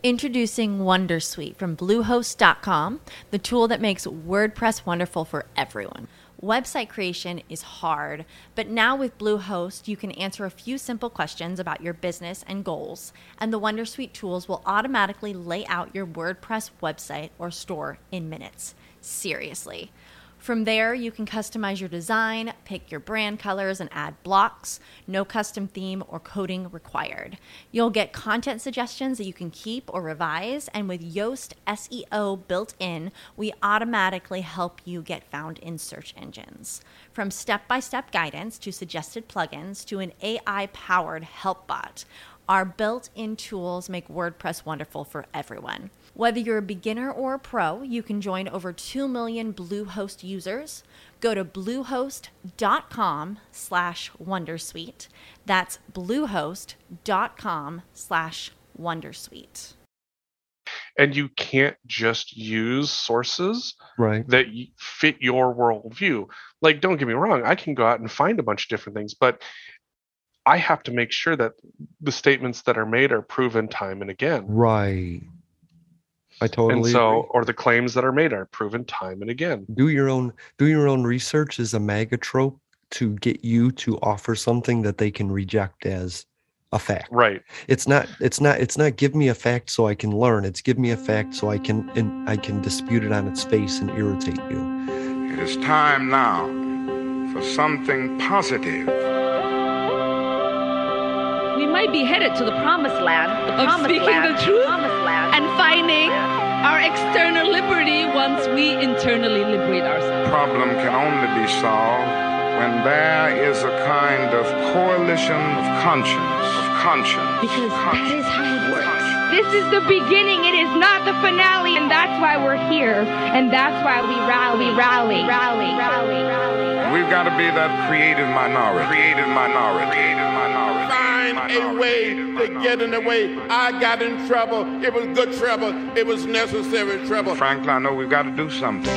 Introducing Wondersuite from Bluehost.com, the tool that makes WordPress wonderful for everyone. Website creation is hard, but now with Bluehost, you can answer a few simple questions about your business and goals, and the Wondersuite tools will automatically lay out your WordPress website or store in minutes. Seriously. From there, you can customize your design, pick your brand colors, and add blocks. No custom theme or coding required. You'll get content suggestions that you can keep or revise, and with Yoast SEO built in, we automatically help you get found in search engines. From step-by-step guidance to suggested plugins to an AI-powered help bot, our built-in tools make WordPress wonderful for everyone. Whether you're a beginner or a pro, you can join over 2 million Bluehost users. Go to bluehost.com/wondersuite. That's bluehost.com/wondersuite. And you can't just use sources Right. that fit your worldview. Like, don't get me wrong, I can go out and find a bunch of different things, but I have to make sure that the statements that are made are proven time and again. Right. I totally And so, agree. or the claims that are made are proven time and again. Do your own research is a MAGA trope to get you to offer something that they can reject as a fact. Right. It's not give me a fact so I can learn. It's give me a fact so I can dispute it on its face and irritate you. It is time now for something positive. We might be headed to the promised land of speaking the truth and finding our external liberty once we internally liberate ourselves. Problem can only be solved when there is a kind of coalition of conscience. Because that is how it works. This is the beginning. It is not the finale. And that's why we're here. And that's why we rally. We've got to be that creative minority. Find a way to get in the way. I got in trouble. It was good trouble. It was necessary trouble. Frankly, I know we've got to do something.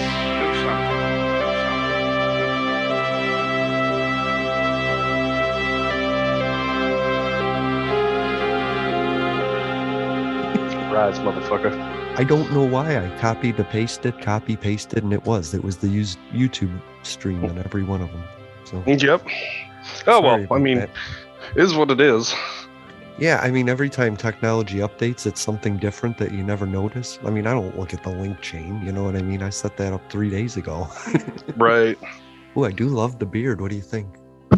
Rise, motherfucker. I don't know why I copy pasted, and it was the YouTube stream on every one of them. So Yep. Oh, sorry well, I about mean, that. it is what it is. Yeah, I mean, every time technology updates, it's something different that you never notice. I mean, I don't look at the link chain, you know what I mean? I set that up 3 days ago. Right. Oh, I do love the beard. What do you think?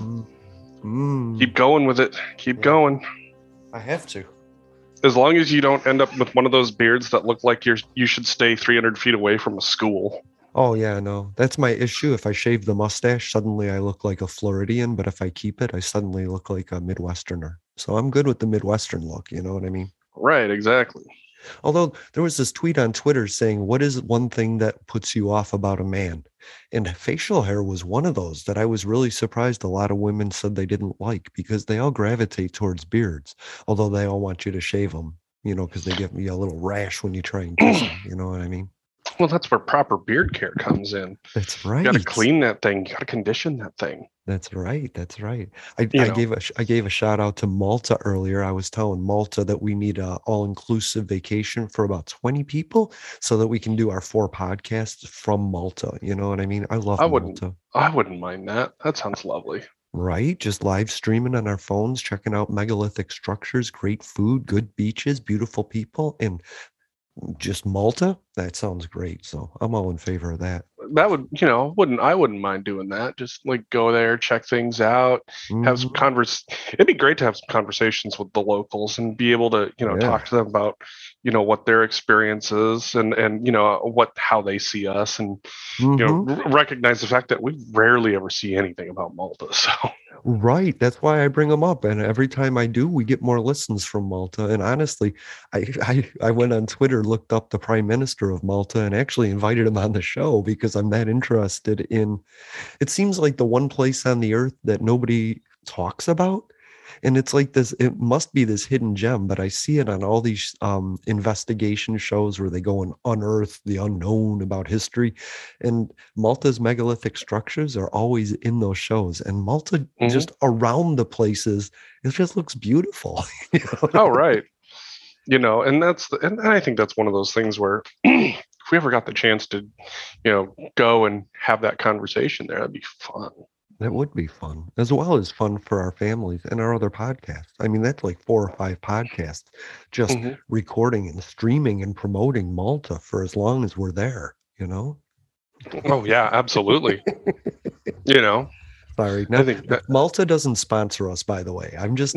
Keep going with it. Keep going. I have to. As long as you don't end up with one of those beards that look like you should stay 300 feet away from a school. Oh, yeah, no. That's my issue. If I shave the mustache, suddenly I look like a Floridian. But if I keep it, I suddenly look like a Midwesterner. So I'm good with the Midwestern look. You know what I mean? Right, exactly. Although there was this tweet on Twitter saying, what is one thing that puts you off about a man? And facial hair was one of those that I was really surprised a lot of women said they didn't like, because they all gravitate towards beards, although they all want you to shave them, you know, because they give me a little rash when you try and kiss them. You know what I mean? Well, that's where proper beard care comes in. That's right. You got to clean that thing. You got to condition that thing. That's right. I gave a shout out to Malta earlier. I was telling Malta that we need a all-inclusive vacation for about 20 people so that we can do our 4 podcasts from Malta. You know what I mean? I love Malta. I wouldn't mind that. That sounds lovely. Right? Just live streaming on our phones, checking out megalithic structures, great food, good beaches, beautiful people, and just Malta. That sounds great. So I'm all in favor of that. That would, I wouldn't mind doing that. Just like go there, check things out, have some it'd be great to have some conversations with the locals and be able to, talk to them about, what their experience is and how they see us and, recognize the fact that we rarely ever see anything about Malta. So. Right. That's why I bring them up. And every time I do, we get more listens from Malta. And honestly, I went on Twitter, looked up the Prime Minister of Malta and actually invited him on the show because I'm that interested in, it seems like the one place on the earth that nobody talks about. And it's like this, it must be this hidden gem, but I see it on all these investigation shows where they go and unearth the unknown about history. And Malta's megalithic structures are always in those shows. And Malta, just around the places, it just looks beautiful. Oh, right. And and I think that's one of those things where if we ever got the chance to, go and have that conversation there, that'd be fun. That would be fun, as well as fun for our families and our other podcasts. I mean, that's like 4 or 5 podcasts just recording and streaming and promoting Malta for as long as we're there, Oh, yeah, absolutely. Sorry. No, Malta doesn't sponsor us, by the way. I'm just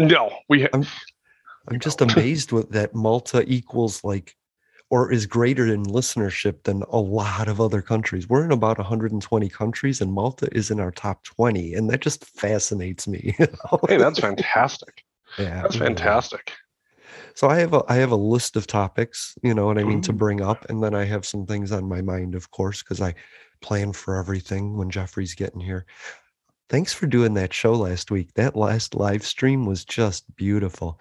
amazed with that Malta equals or is greater in listenership than a lot of other countries. We're in about 120 countries, and Malta is in our top 20, and that just fascinates me. Hey, that's fantastic. Yeah, that's fantastic. So I have a list of topics, to bring up, and then I have some things on my mind, of course, because I plan for everything when Jeffrey's getting here. Thanks for doing that show last week. That last live stream was just beautiful.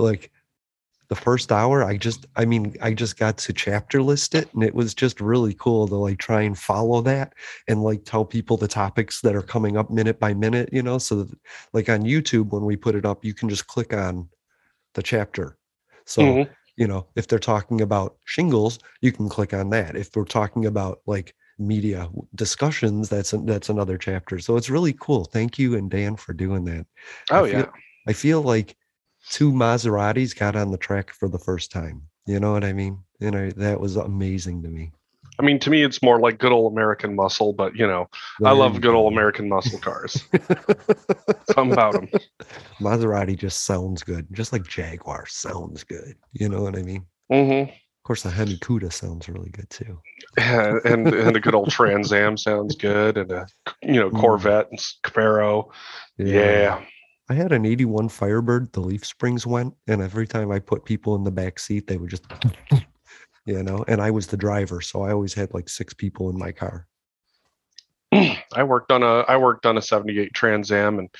The first hour, I just got to chapter list it, and it was just really cool to try and follow that and tell people the topics that are coming up minute by minute, so that on YouTube, when we put it up, you can just click on the chapter. So, if they're talking about shingles, you can click on that. If we're talking about media discussions, that's another chapter. So it's really cool. Thank you and Dan for doing that. I feel like 2 Maseratis got on the track for the first time. You know what I mean? That was amazing to me. I mean, to me, it's more like good old American muscle, but I love good old American muscle cars. Something about them. Maserati just sounds good, just like Jaguar sounds good. You know what I mean? Mm-hmm. Of course, the Hemi Cuda sounds really good too. Yeah, and the good old Trans Am sounds good, and Corvette and Camaro. Yeah. I had an 81 Firebird. The leaf springs went, and every time I put people in the back seat, they would just, and I was the driver, so I always had 6 people in my car. I worked on a 78 Trans Am, and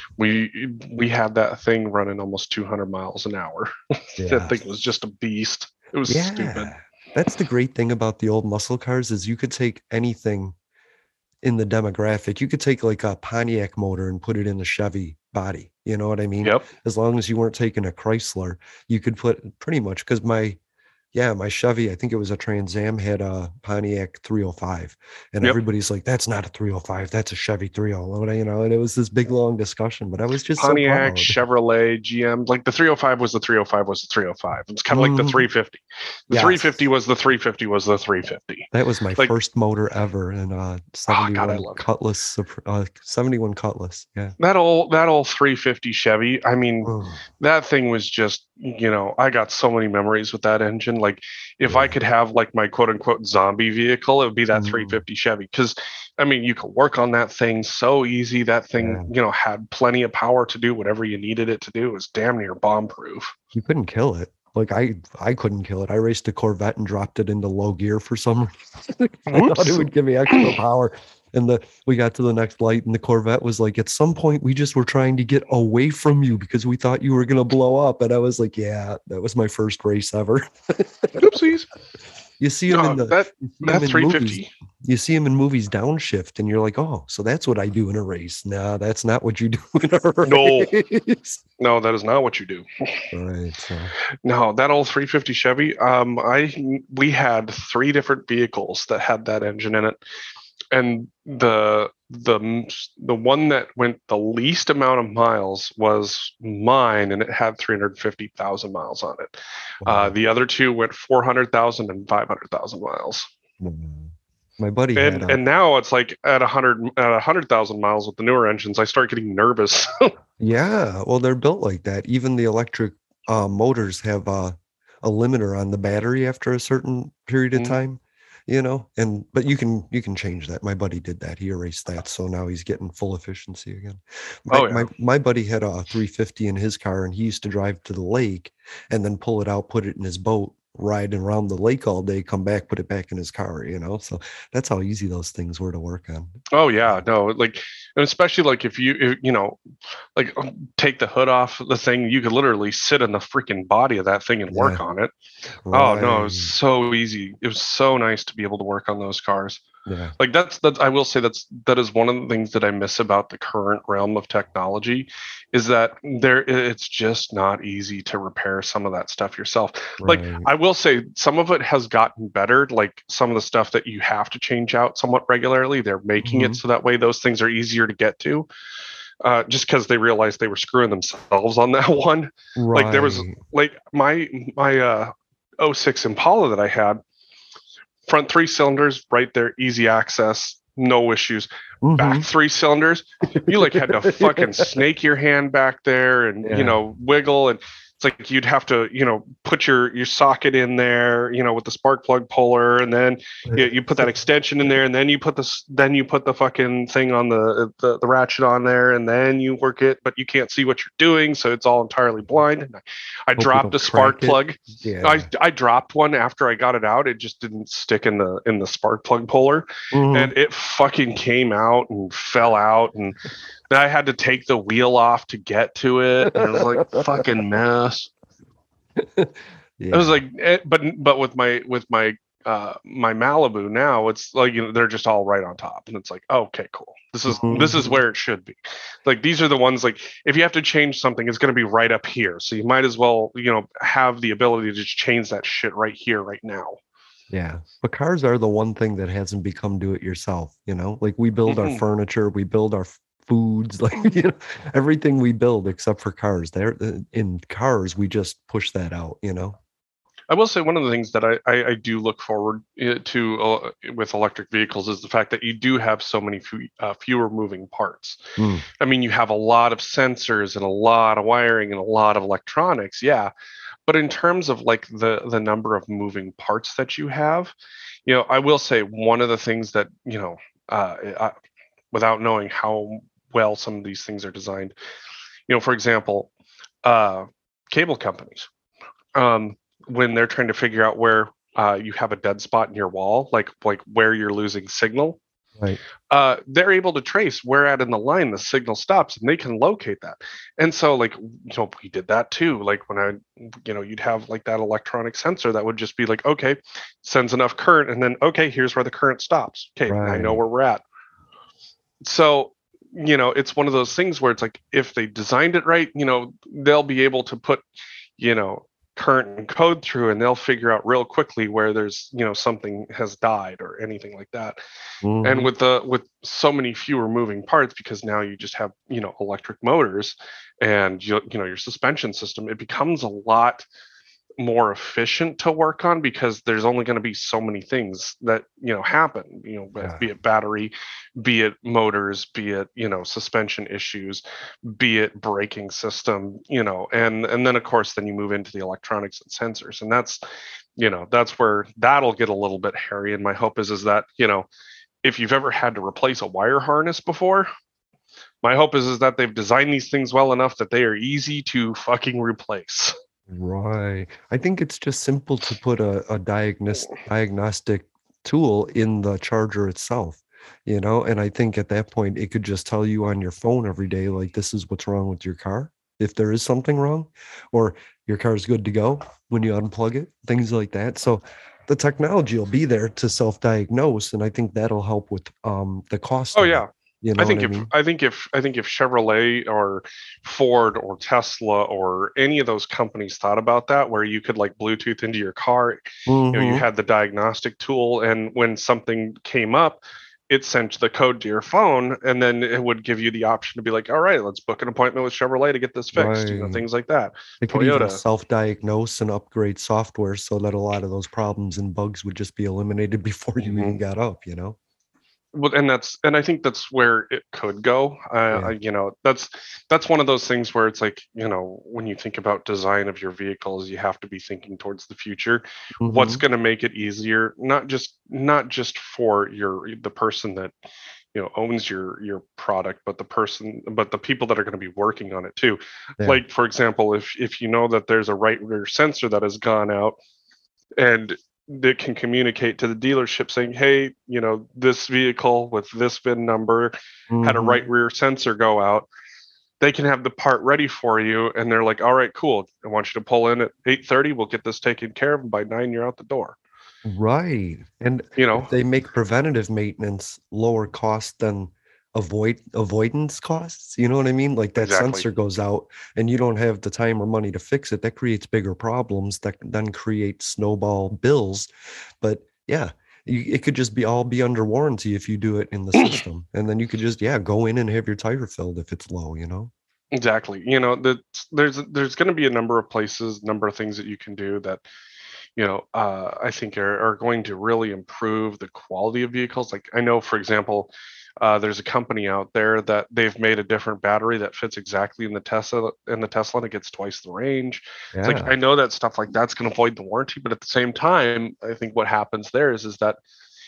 we had that thing running almost 200 miles an hour. That thing was just a beast. It was stupid. That's the great thing about the old muscle cars is you could take anything in the demographic. You could take a Pontiac motor and put it in a Chevy body. You know what I mean? Yep. As long as you weren't taking a Chrysler, you could put pretty much, because my Chevy, I think it was a Trans Am, had a Pontiac 305, and everybody's like, that's not a 305, that's a Chevy 301, and it was this big long discussion, but I was just Pontiac, so Chevrolet, GM, the 305 was the 305 was the 305. It's kind of like the 350. The 350 was the 350 was the 350. That was my first motor ever in 71 Cutlass, 71 Cutlass. Yeah. That old 350 Chevy. I mean, that thing was just, I got so many memories with that engine. If I could have my quote unquote zombie vehicle, it would be that 350 Chevy. Because you could work on that thing so easy. That thing, had plenty of power to do whatever you needed it to do. It was damn near bomb proof. You couldn't kill it. I couldn't kill it. I raced a Corvette and dropped it into low gear for some reason. I thought it would give me extra power. And we got to the next light, and the Corvette was like, at some point, we just were trying to get away from you because we thought you were going to blow up. And I was like, yeah, that was my first race ever. Oopsies. You see him in that 350. You see him in movies downshift, and you're like, oh, so that's what I do in a race. No, that's not what you do in a race. No, that is not what you do. All right. So. No, that old 350 Chevy. We had 3 different vehicles that had that engine in it. And the one that went the least amount of miles was mine, and it had 350,000 miles on it. Wow. The other 2 went 400,000 and 500,000 miles. My buddy and now it's at 100,000 miles with the newer engines. I start getting nervous. Yeah, well, they're built like that. Even the electric motors have a limiter on the battery after a certain period of time. But you can change that. My buddy did that. He erased that. So now he's getting full efficiency again. My buddy had a 350 in his car, and he used to drive to the lake and then pull it out, put it in his boat, ride around the lake all day, come back, put it back in his car, so that's how easy those things were to work on. Oh yeah, no, and especially if you take the hood off the thing, you could literally sit in the freaking body of that thing and work on it. Right. Oh no, it was so easy. It was so nice to be able to work on those cars. Yeah. Like that's I will say that is one of the things that I miss about the current realm of technology, is that it's just not easy to repair some of that stuff yourself. Right. Like I will say some of it has gotten better, like some of the stuff that you have to change out somewhat regularly, they're making it so that way those things are easier to get to. Just because they realized they were screwing themselves on that one. Right. Like there was like my 06 Impala that I had, front 3 cylinders right there, easy access, no issues. Back 3 cylinders, you like had to fucking snake your hand back there and wiggle, and it's like you'd have to put your socket in there with the spark plug puller, and then you put that extension in there, and then you put the fucking thing on the ratchet on there, and then you work it, but you can't see what you're doing, so it's all entirely blind. And I dropped a spark plug. I dropped one after I got it out. It just didn't stick in the spark plug puller, and it fucking came out and fell out, and then I had to take the wheel off to get to it, and it was like fucking mess. It was like, but with my my Malibu now, it's like they're just all right on top, and it's like, okay, cool. This is where it should be. Like these are the ones, like if you have to change something, it's going to be right up here, so you might as well have the ability to just change that shit right here, right now. Yeah, but cars are the one thing that hasn't become do it yourself. Like we build our furniture, we build our foods, like everything we build except for cars. There in cars, we just push that out. I will say one of the things that I do look forward to with electric vehicles is the fact that you do have so many fewer moving parts. I mean, you have a lot of sensors and a lot of wiring and a lot of electronics. Yeah. But in terms of like the number of moving parts that you have, I will say one of the things that, without knowing how well some of these things are designed, for example, cable companies, when they're trying to figure out where you have a dead spot in your wall, like where you're losing signal, right? They're able to trace where at in the line the signal stops, and they can locate that. And so like we did that too. Like when you'd have like that electronic sensor that would just be like, okay, sends enough current, and then okay, here's where the current stops. Okay, I know where we're at. So it's one of those things where it's like if they designed it right, they'll be able to put current and code through, and they'll figure out real quickly where there's something has died or anything like that. And with so many fewer moving parts, because now you just have electric motors and your suspension system, it becomes a lot more efficient to work on, because there's only going to be so many things that happen, be it battery, be it motors, be it suspension issues, be it braking system, and then of course then you move into the electronics and sensors, and that's where that'll get a little bit hairy. And my hope is that if you've ever had to replace a wire harness before, my hope is that they've designed these things well enough that they are easy to fucking replace. Right. I think it's just simple to put a diagnostic tool in the charger itself, and I think at that point it could just tell you on your phone every day, like, this is what's wrong with your car, if there is something wrong, or your car is good to go when you unplug it, things like that. So the technology will be there to self-diagnose, and I think that'll help with the cost. Oh yeah. I think if Chevrolet or Ford or Tesla or any of those companies thought about that, where you could like Bluetooth into your car, you had the diagnostic tool, and when something came up, it sent the code to your phone, and then it would give you the option to be like, all right, let's book an appointment with Chevrolet to get this fixed, things like that. It could even self-diagnose and upgrade software so that a lot of those problems and bugs would just be eliminated before you even got up, Well, and I think that's where it could go. That's one of those things where it's like, when you think about design of your vehicles, you have to be thinking towards the future. What's going to make it easier, not just for the person that owns your product, but the people that are going to be working on it too. Yeah. Like, for example, if you know that there's a right rear sensor that has gone out, and that can communicate to the dealership saying, hey, this vehicle with this VIN number had a right rear sensor go out. They can have the part ready for you, and they're like, all right, cool, I want you to pull in at 8:30. We'll get this taken care of, and by 9 you're out the door. Right. And if they make preventative maintenance lower cost than avoidance costs, you know what I mean? Like that sensor goes out and you don't have the time or money to fix it. That creates bigger problems that then create snowball bills. But yeah, it could just be under warranty if you do it in the system. And then you could just, go in and have your tire filled if it's low, Exactly. There's going to be a number of places, number of things that you can do that, I think are going to really improve the quality of vehicles. Like I know, for example, there's a company out there that they've made a different battery that fits exactly in the Tesla, and it gets twice the range. Yeah. It's like, I know that stuff like that's going to void the warranty, but at the same time, I think what happens there is that,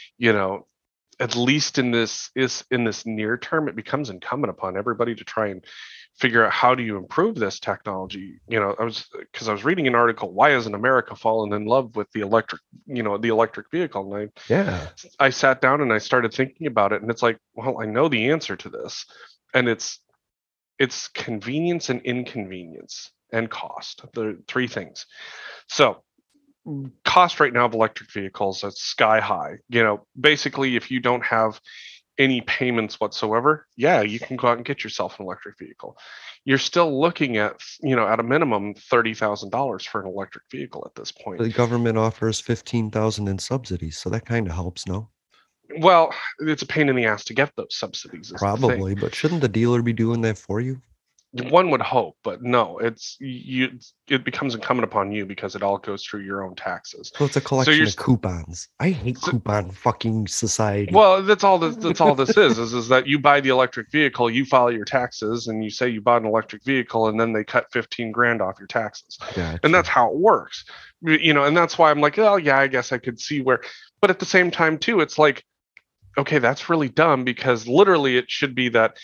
at least in this near term, it becomes incumbent upon everybody to try and figure out how do you improve this technology. I was reading an article, why hasn't America fallen in love with the electric vehicle? And I sat down and I started thinking about it, and it's like, well, I know the answer to this, and it's convenience and inconvenience and cost, the three things. So cost right now of electric vehicles is sky high. Basically, if you don't have any payments whatsoever, you can go out and get yourself an electric vehicle. You're still looking at, at a minimum $30,000 for an electric vehicle at this point. The government offers $15,000 in subsidies, so that kind of helps, no? Well, it's a pain in the ass to get those subsidies. Probably, but shouldn't the dealer be doing that for you? One would hope, but no, it becomes incumbent upon you because it all goes through your own taxes. So it's a collection of coupons. I hate coupon fucking society. Well, that's all this is that you buy the electric vehicle, you file your taxes, and you say you bought an electric vehicle, and then they cut $15,000 off your taxes. Gotcha. And that's how it works. And that's why I'm like, oh yeah, I guess I could see where, but at the same time too, it's like, okay, that's really dumb, because literally it should be that,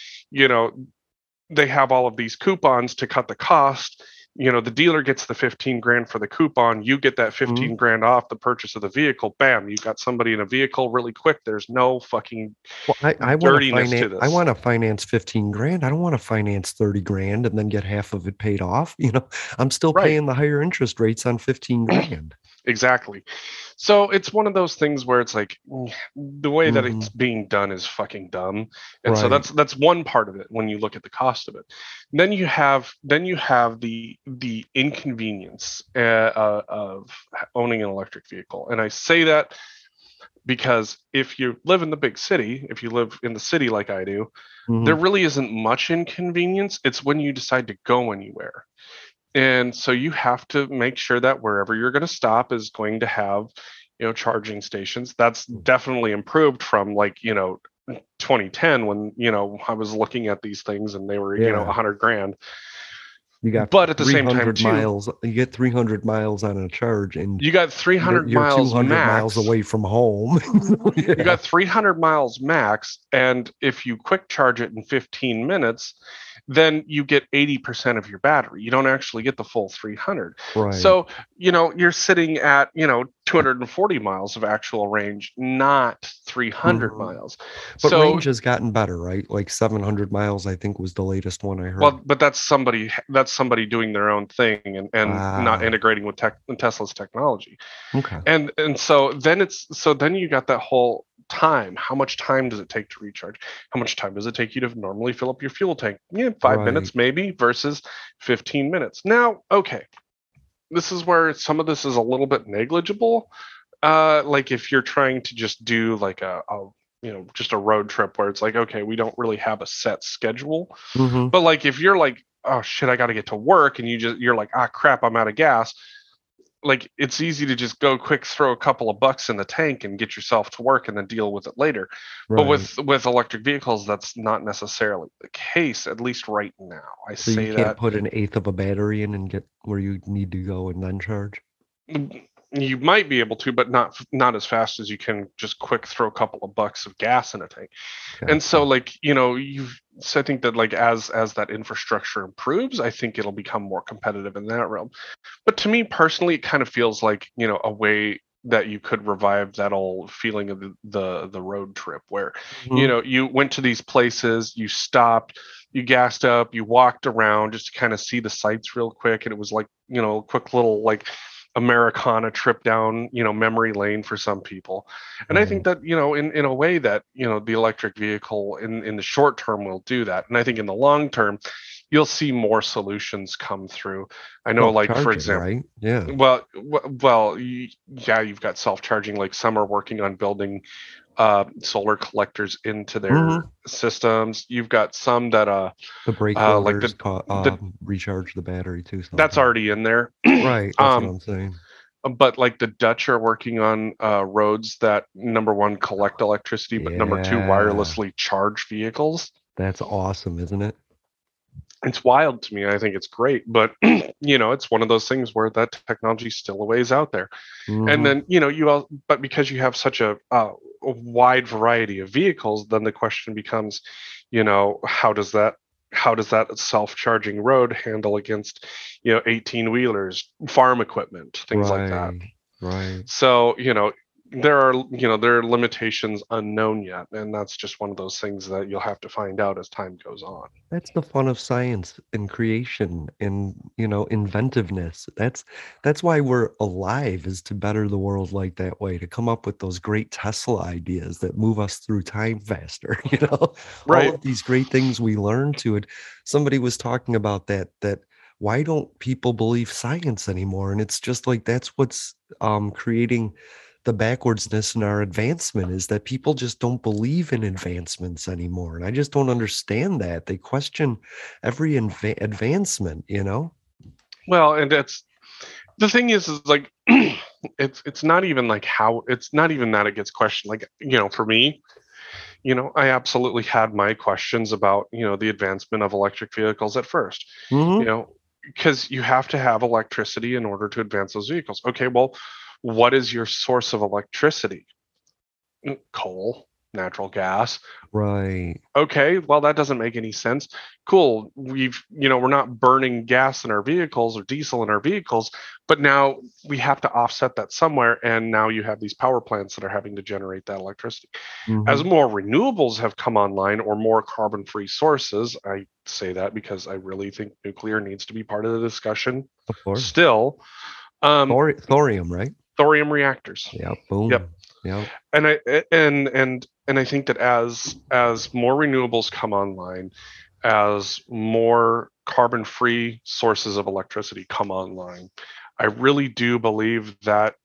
they have all of these coupons to cut the cost. The dealer gets the $15,000 for the coupon. You get that $15,000 off the purchase of the vehicle. Bam, you got somebody in a vehicle really quick. There's no fucking dirtiness to this. I want to finance $15,000. I don't want to finance $30,000 and then get half of it paid off. I'm still paying the higher interest rates on $15,000. Exactly. So it's one of those things where it's like the way that it's being done is fucking dumb. And so that's one part of it when you look at the cost of it. And then you have the inconvenience of owning an electric vehicle. And I say that because if you live in the big city, if you live in the city like I do, there really isn't much inconvenience. It's when you decide to go anywhere. And so you have to make sure that wherever you're going to stop is going to have, charging stations. That's definitely improved from 2010 when, I was looking at these things and they were, $100,000. But at the same time, you get 300 miles on a charge, and you got 300 miles 200 max. miles away from home. You got 300 miles max, and if you quick charge it in 15 minutes, then you get 80% of your battery. You don't actually get the full 300. Right. So, you're sitting at, 240 miles of actual range, not 300 miles. But range has gotten better, right? Like 700 miles, I think, was the latest one I heard. Well, but that's somebody doing their own thing and not integrating with Tesla's technology. Okay. And so then you got that whole time. How much time does it take to recharge? How much time does it take you to normally fill up your fuel tank? 5 minutes maybe versus 15 minutes. Now, okay, this is where some of this is a little bit negligible. Like if you're trying to just do like just a road trip where it's like, okay, we don't really have a set schedule. But like if you're like, oh shit, I got to get to work, and you're like, ah crap, I'm out of gas. Like it's easy to just go quick, throw a couple of bucks in the tank and get yourself to work and then deal with it later. But with electric vehicles, that's not necessarily the case, at least right now. So you can't put an eighth of a battery in and get where you need to go and then charge? You might be able to, but not as fast as you can just quick throw a couple of bucks of gas in a tank. Okay. And so like, so I think that like as that infrastructure improves, I think it'll become more competitive in that realm. But to me personally, it kind of feels like, a way that you could revive that old feeling of the road trip where, you went to these places, you stopped, you gassed up, you walked around just to kind of see the sights real quick. And it was like, a quick little like Americana trip down, memory lane for some people. And I think that, in a way that, the electric vehicle in the short term will do that. And I think in the long term, you'll see more solutions come through. I know, like, for example, right? Yeah. Well, you've got self-charging, like some are working on building solar collectors into their systems. You've got some that the brake motors recharge the battery too. That's already in there. Right. That's what I'm saying. But like the Dutch are working on roads that, number one, collect electricity, but number two, wirelessly charge vehicles. That's awesome, isn't it? It's wild to me. I think it's great, but it's one of those things where that technology is still a ways out there. And then but because you have such a wide variety of vehicles, then the question becomes, how does that self-charging road handle against 18-wheelers, farm equipment, things like that. Right. So there are limitations unknown yet, and that's just one of those things that you'll have to find out as time goes on. That's the fun of science and creation and inventiveness. That's why we're alive, is to better the world like that way, to come up with those great Tesla ideas that move us through time faster. Right. All of these great things we learn to it. Somebody was talking about that why don't people believe science anymore? And it's just like, that's what's creating the backwardsness in our advancement, is that people just don't believe in advancements anymore. And I just don't understand that. They question every advancement, Well, and that's the thing is like, it's not even like how, it's not even that it gets questioned. Like, for me, I absolutely had my questions about, the advancement of electric vehicles at first, because you have to have electricity in order to advance those vehicles. Okay, well, what is your source of electricity? Coal, natural gas. Right. Okay, well, that doesn't make any sense. Cool. We're not burning gas in our vehicles or diesel in our vehicles, but now we have to offset that somewhere. And now you have these power plants that are having to generate that electricity. As more renewables have come online, or more carbon-free sources, I say that because I really think nuclear needs to be part of the discussion. Of course. Still. Thorium, right? Thorium reactors. Yeah. Boom. Yep. Yeah. And I think that as more renewables come online, as more carbon-free sources of electricity come online, I really do believe that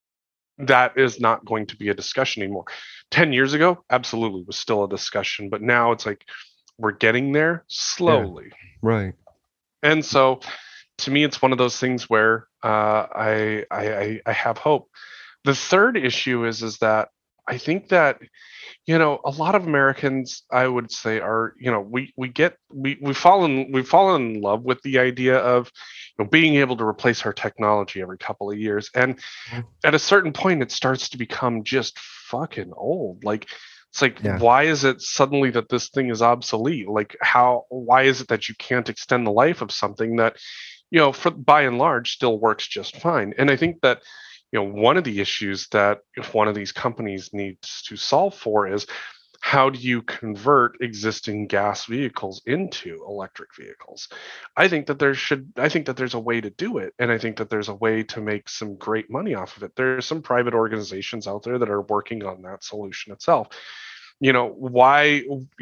is not going to be a discussion anymore. 10 years ago, absolutely was still a discussion, but now it's like we're getting there slowly. Yeah. Right. And so, to me, it's one of those things where I have hope. The third issue is that I think that a lot of Americans, I would say, are we've fallen in love with the idea of being able to replace our technology every couple of years, and at a certain point, it starts to become just fucking old. Like, it's like, why is it suddenly that this thing is obsolete? Like, why is it that you can't extend the life of something that by and large still works just fine? And I think that one of the issues that if one of these companies needs to solve for is, how do you convert existing gas vehicles into electric vehicles? I think that there's a way to do it, and I think that there's a way to make some great money off of it. There's some private organizations out there that are working on that solution itself. Why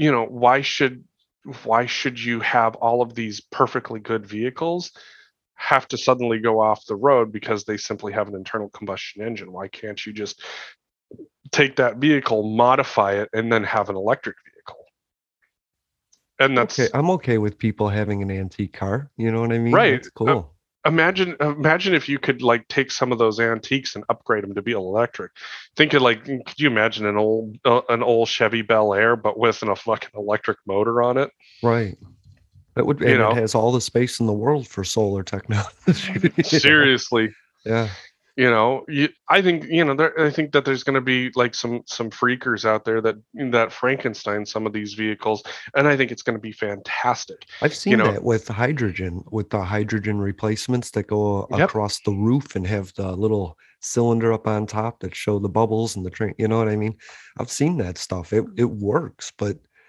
should you have all of these perfectly good vehicles have to suddenly go off the road because they simply have an internal combustion engine? Why can't you just take that vehicle, modify it, and then have an electric vehicle? And that's okay. I'm okay with people having an antique car. You know what I mean? Right. That's cool. Imagine if you could like take some of those antiques and upgrade them to be electric. Could you imagine an old Chevy Bel Air, but with a fucking electric motor on it? Right. That would, and it has all the space in the world for solar technology. Seriously. Yeah. I think that there's going to be like some freakers out there that Frankenstein some of these vehicles, and I think it's going to be fantastic. I've seen that with hydrogen, with the hydrogen replacements that go across the roof and have the little cylinder up on top that show the bubbles and the train. You know what I mean? I've seen that stuff. It works, but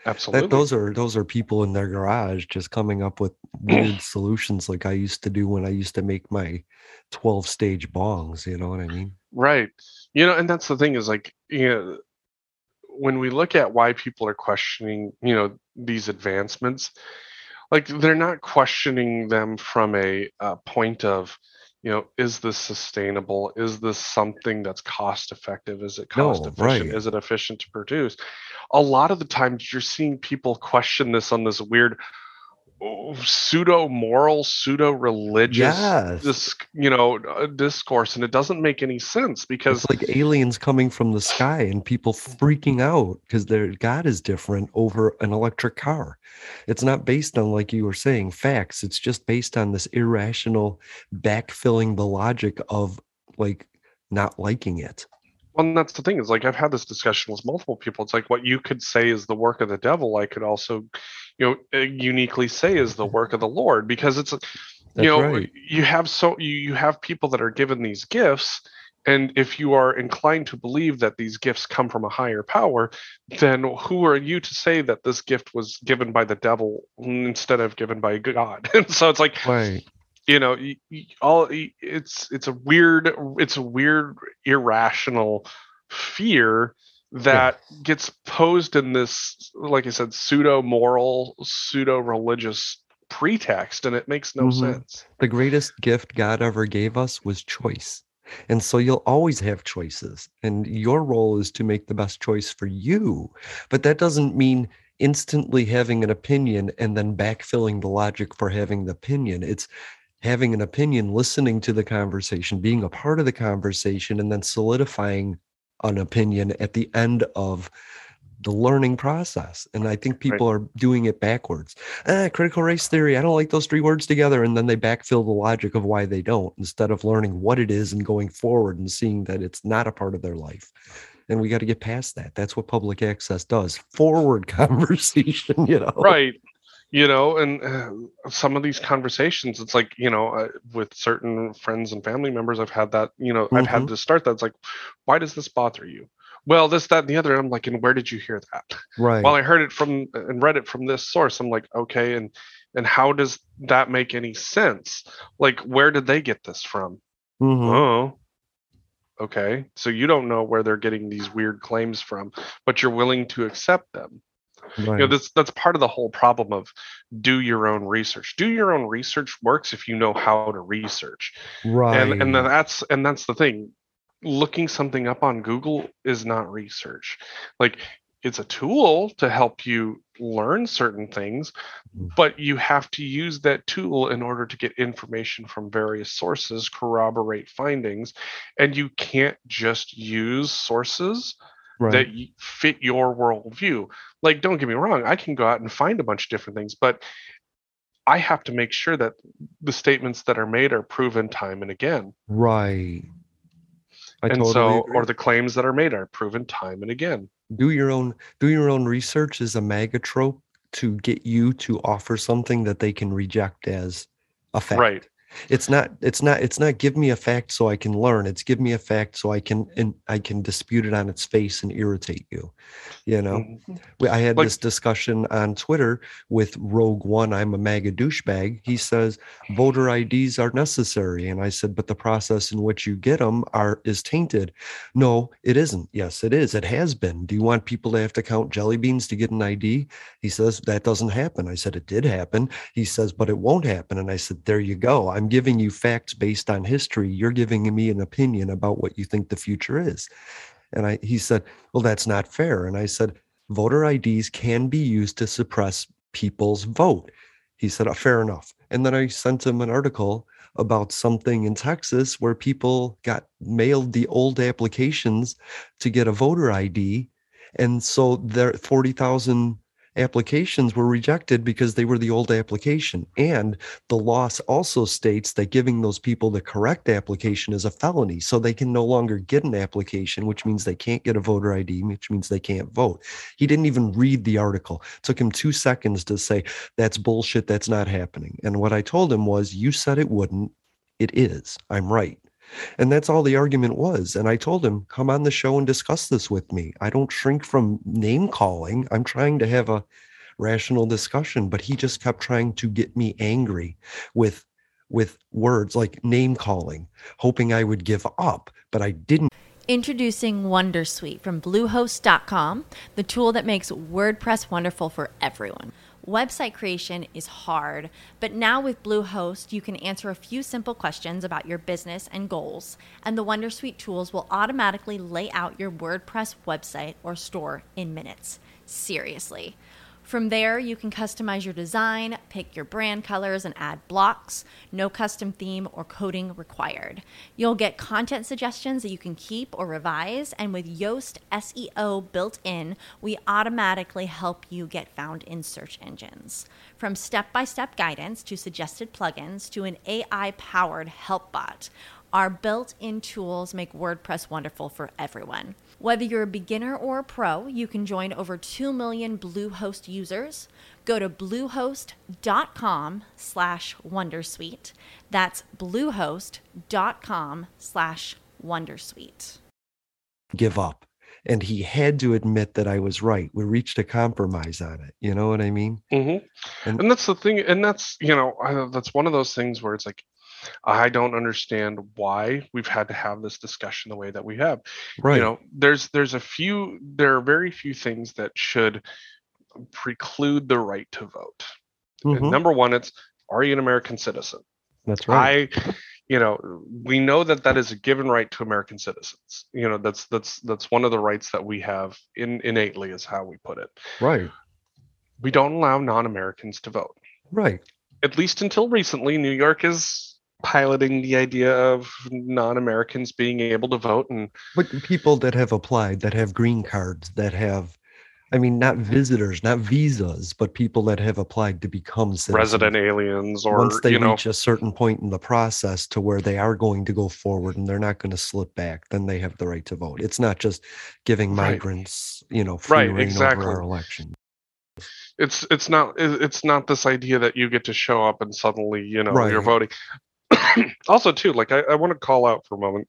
Absolutely. Those are people in their garage just coming up with weird solutions like I used to do when I used to make my 12-stage bongs, you know what I mean? Right. And that's the thing is like, when we look at why people are questioning, these advancements, like they're not questioning them from a point of, is this sustainable? Is this something that's cost effective? Is it cost efficient? Right. Is it efficient to produce? A lot of the times you're seeing people question this on this weird pseudo moral, pseudo religious discourse, and it doesn't make any sense because it's like aliens coming from the sky and people freaking out because their God is different over an electric car. It's not based on, like you were saying, facts. It's just based on this irrational backfilling the logic of like not liking it. Well, and that's the thing is like I've had this discussion with multiple people. It's like what you could say is the work of the devil, I could also, uniquely say is the work of the Lord, because it's, right. you have people that are given these gifts, and if you are inclined to believe that these gifts come from a higher power, then who are you to say that this gift was given by the devil instead of given by God? And so it's like, right. It's a weird irrational fear that gets posed in this, like I said, pseudo moral, pseudo religious pretext, and it makes no sense. The greatest gift God ever gave us was choice. And so you'll always have choices, and your role is to make the best choice for you. But that doesn't mean instantly having an opinion and then backfilling the logic for having the opinion. It's having an opinion, listening to the conversation, being a part of the conversation, and then solidifying an opinion at the end of the learning process. And I think people are doing it backwards. Critical race theory, I don't like those three words together. And then they backfill the logic of why they don't, instead of learning what it is and going forward and seeing that it's not a part of their life. And we got to get past that. That's what public access does. Forward conversation, Right. And some of these conversations, it's like, with certain friends and family members, I've had that, I've had to start that. It's like, why does this bother you? Well, this, that, and the other. I'm like, and where did you hear that? Right. Well, I heard it from and read it from this source. I'm like, okay. And how does that make any sense? Like, where did they get this from? Oh, okay. So you don't know where they're getting these weird claims from, but you're willing to accept them. Right. That's part of the whole problem of do your own research. Do your own research works if you know how to research. Right. And that's the thing. Looking something up on Google is not research. Like, it's a tool to help you learn certain things, but you have to use that tool in order to get information from various sources, corroborate findings, and you can't just use sources that fit your worldview. Like, don't get me wrong, I can go out and find a bunch of different things, but I have to make sure that the statements that are made are proven time and again. Right. Or the claims that are made are proven time and again. Do your own research is a mega trope to get you to offer something that they can reject as a fact. Right. It's not give me a fact so I can learn. It's give me a fact so I can dispute it on its face and irritate you. I had this discussion on Twitter with Rogue One. I'm a MAGA douchebag. He says voter IDs are necessary, and I said, but the process in which you get them is tainted. No, it isn't. Yes, it is. It has been. Do you want people to have to count jelly beans to get an ID? He says that doesn't happen. I said it did happen. He says, but it won't happen. And I said, there you go. I'm giving you facts based on history. You're giving me an opinion about what you think the future is. And he said, well, that's not fair. And I said, voter IDs can be used to suppress people's vote. He said, fair enough. And then I sent him an article about something in Texas where people got mailed the old applications to get a voter ID. And so their 40,000 applications were rejected because they were the old application. And the law also states that giving those people the correct application is a felony. So they can no longer get an application, which means they can't get a voter ID, which means they can't vote. He didn't even read the article. It took him 2 seconds to say, that's bullshit. That's not happening. And what I told him was, you said it wouldn't. It is. I'm right. And that's all the argument was. And I told him, come on the show and discuss this with me. I don't shrink from name calling. I'm trying to have a rational discussion, but he just kept trying to get me angry with words like name calling, hoping I would give up, but I didn't. Introducing Wondersuite from Bluehost.com, the tool that makes WordPress wonderful for everyone. Website creation is hard, but now with Bluehost, you can answer a few simple questions about your business and goals, and the Wondersuite tools will automatically lay out your WordPress website or store in minutes. Seriously. From there, you can customize your design, pick your brand colors, and add blocks. No custom theme or coding required. You'll get content suggestions that you can keep or revise, and with Yoast SEO built in, we automatically help you get found in search engines. From step-by-step guidance to suggested plugins to an AI-powered help bot, our built-in tools make WordPress wonderful for everyone. Whether you're a beginner or a pro, you can join over 2 million Bluehost users. Go to bluehost.com/wondersuite. That's bluehost.com/wondersuite. Give up. And he had to admit that I was right. We reached a compromise on it. You know what I mean? Mm-hmm. And that's the thing. And that's, that's one of those things where it's like, I don't understand why we've had to have this discussion the way that we have. Right. There are very few things that should preclude the right to vote. Mm-hmm. Number one, are you an American citizen? That's right. We know that is a given right to American citizens. That's one of the rights that we have innately, is how we put it. Right. We don't allow non-Americans to vote. Right. At least until recently, New York is piloting the idea of non-Americans being able to vote. But people that have applied, that have green cards, that have, not visitors, not visas, but people that have applied to become citizens. Resident aliens, or once they reach a certain point in the process to where they are going to go forward and they're not going to slip back, then they have the right to vote. It's not just giving migrants, free reign over our election. It's not this idea that you get to show up and suddenly, you're voting. Also, too, I want to call out for a moment,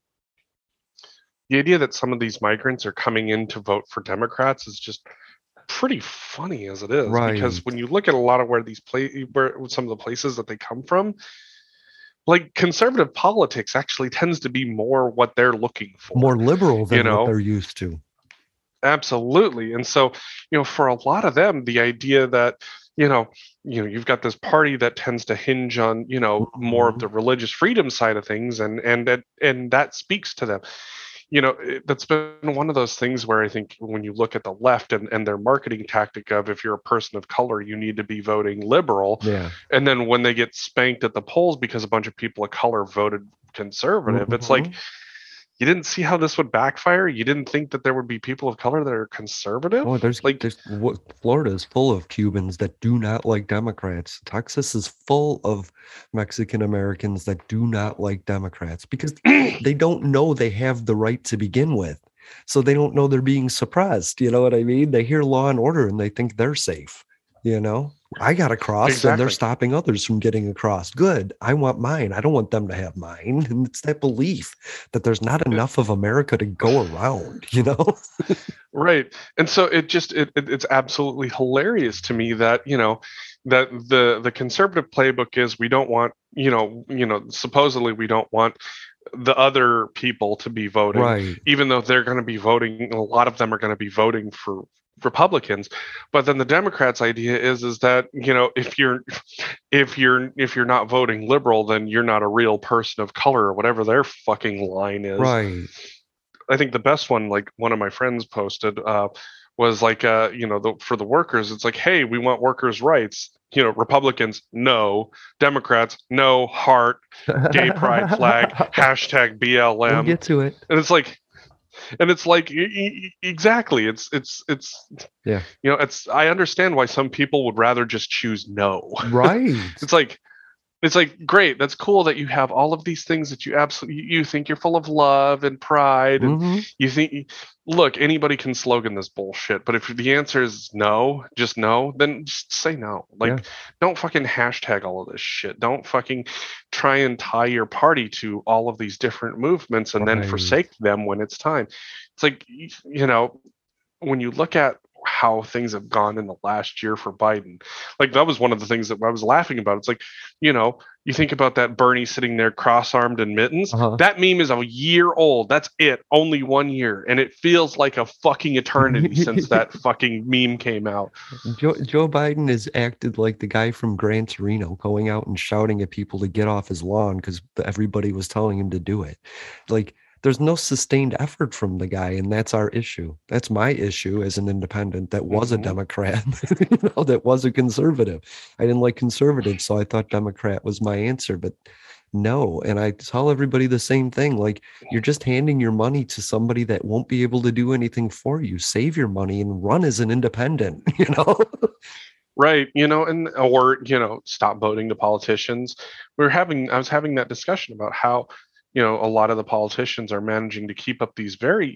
the idea that some of these migrants are coming in to vote for Democrats is just pretty funny as it is. Right. Because when you look at a lot of where some of the places that they come from, conservative politics actually tends to be more what they're looking for. More liberal than what they're used to. Absolutely. And so, for a lot of them, the idea that, you've got this party that tends to hinge on, more of the religious freedom side of things, and that speaks to them. That's been one of those things where I think when you look at the left and their marketing tactic of, if you're a person of color, you need to be voting liberal. Yeah. And then when they get spanked at the polls because a bunch of people of color voted conservative, it's like, you didn't see how this would backfire? You didn't think that there would be people of color that are conservative? Oh, Florida is full of Cubans that do not like Democrats. Texas is full of Mexican Americans that do not like Democrats because they don't know they have the right to begin with. So they don't know they're being suppressed. You know what I mean? They hear law and order and they think they're safe. I got across and they're stopping others from getting across. Good. I want mine. I don't want them to have mine. And it's that belief that there's not enough of America to go around, Right. And so it's absolutely hilarious to me that, that the conservative playbook is, we don't want, supposedly we don't want the other people to be voting, right, even though they're going to be voting. A lot of them are going to be voting for Republicans. But then the Democrats' idea is that, if you're not voting liberal, then you're not a real person of color, or whatever their fucking line is. Right. I think the best one, one of my friends posted, was for the workers, it's like, hey, we want workers' rights. Republicans, no. Democrats, no. Heart, gay pride flag, hashtag BLM. We'll get to it. And it's like, exactly. It's yeah. I understand why some people would rather just choose no. Right. It's like, It's like, great, that's cool that you have all of these things that you think you're full of love and pride, and you think, look, anybody can slogan this bullshit, but if the answer is no, just no, then just say no. Like, don't fucking hashtag all of this shit. Don't fucking try and tie your party to all of these different movements and then forsake them when it's time. It's like, when you look at how things have gone in the last year for Biden. Like, that was one of the things that I was laughing about. It's like, you think about that Bernie sitting there cross-armed in mittens. That meme is a year old. That's it. Only 1 year. And it feels like a fucking eternity since that fucking meme came out. Joe Biden has acted like the guy from Gran Torino, going out and shouting at people to get off his lawn because everybody was telling him to do it. Like, there's no sustained effort from the guy, and that's our issue. That's my issue as an independent that was a Democrat, that was a conservative. I didn't like conservatives, so I thought Democrat was my answer, but no. And I tell everybody the same thing. Like, you're just handing your money to somebody that won't be able to do anything for you. Save your money and run as an independent, Right. Or stop voting to politicians. I was having that discussion about how, a lot of the politicians are managing to keep up these very,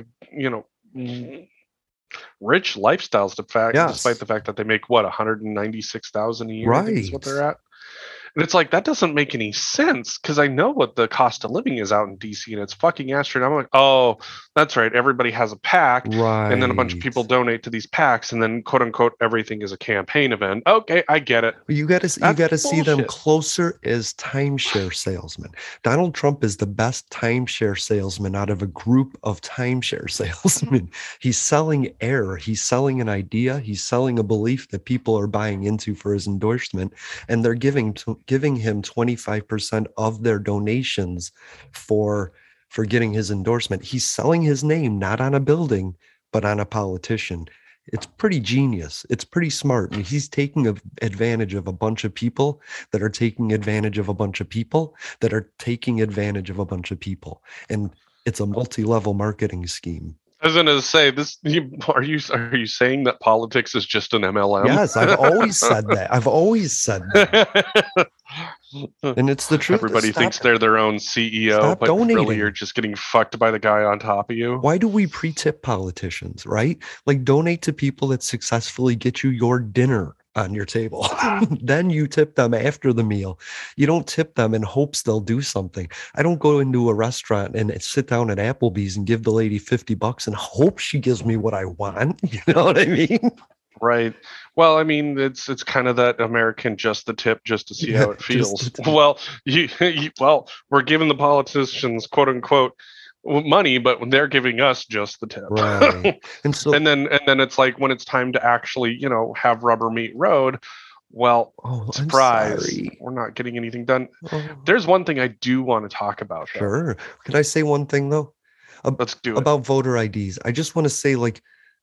rich lifestyles, despite the fact that they make $196,000 a year. I think is what they're at. And it's like, that doesn't make any sense, because I know what the cost of living is out in DC, and it's fucking astronomical. I'm like, oh, that's right. Everybody has a PAC, and then a bunch of people donate to these PACs, and then quote unquote everything is a campaign event. Okay, I get it. You got to see them closer as timeshare salesmen. Donald Trump is the best timeshare salesman out of a group of timeshare salesmen. He's selling air. He's selling an idea. He's selling a belief that people are buying into for his endorsement, and they're giving him 25% of their donations for getting his endorsement. He's selling his name, not on a building, but on a politician. It's pretty genius. It's pretty smart. And he's taking advantage of a bunch of people that are taking advantage of a bunch of people that are taking advantage of a bunch of people. And it's a multi-level marketing scheme. I was going to say, are you saying that politics is just an MLM? Yes, I've always said that. And it's the truth. Everybody thinks they're their own CEO, but really you're just getting fucked by the guy on top of you. Why do we pre-tip politicians, right? Like, donate to people that successfully get you your dinner on your table. Then you tip them after the meal. You don't tip them in hopes they'll do something. I don't go into a restaurant and sit down at Applebee's and give the lady $50 and hope she gives me what I want. You know what I mean? Right. Well, I mean, it's kind of that American just the tip, just to see how it feels. Well, we're giving the politicians, quote unquote, money, but when they're giving us just the tip. Right. And then it's like, when it's time to actually, have rubber meet road, well, surprise, we're not getting anything done. There's one thing I do want to talk about. Sure. Can I say one thing though? Let's do it. About voter IDs. I just want to say, like,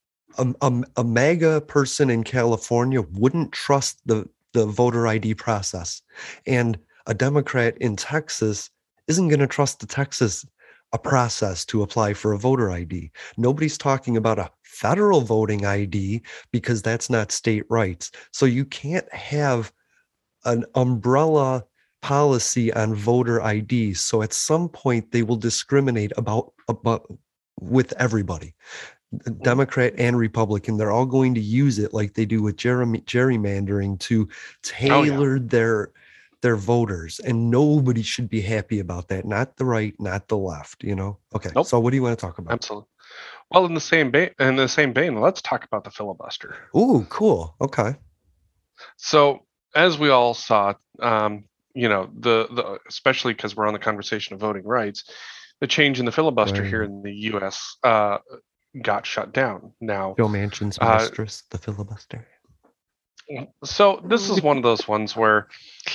a MAGA person in California wouldn't trust the voter ID process, and a Democrat in Texas isn't going to trust a process to apply for a voter ID. Nobody's talking about a federal voting ID because that's not state rights. So you can't have an umbrella policy on voter IDs. So at some point they will discriminate about with everybody. Democrat and Republican, they're all going to use it like they do with gerrymandering to tailor their voters, and nobody should be happy about that. Not the right, not the left. Okay. Nope. So what do you want to talk about? Absolutely. Well, in the same vein, let's talk about the filibuster. Ooh, cool. Okay. So as we all saw, the especially because we're on the conversation of voting rights, the change in the filibuster here in the U.S. Got shut down. Now, Joe Manchin's mistress, the filibuster. So this is one of those ones where,